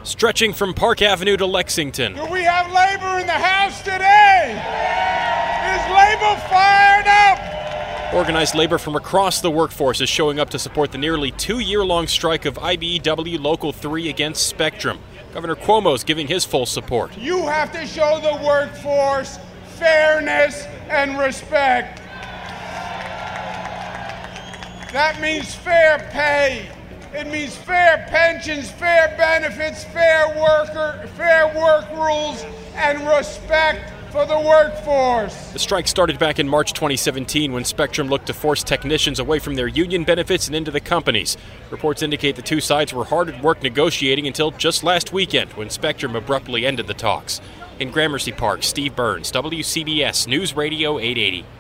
Stretching from Park Avenue to Lexington. Do we have labor in the house today? Is labor fired up? Organized labor from across the workforce is showing up to support the nearly 2-year-long strike of IBEW Local 3 against Spectrum. Governor Cuomo's giving his full support. You have to show the workforce fairness and respect. That means fair pay. It means fair pensions, fair benefits, fair work rules, and respect for the workforce. The strike started back in March 2017 when Spectrum looked to force technicians away from their union benefits and into the companies. Reports indicate the two sides were hard at work negotiating until just last weekend when Spectrum abruptly ended the talks. In Gramercy Park, Steve Burns, WCBS News Radio 880.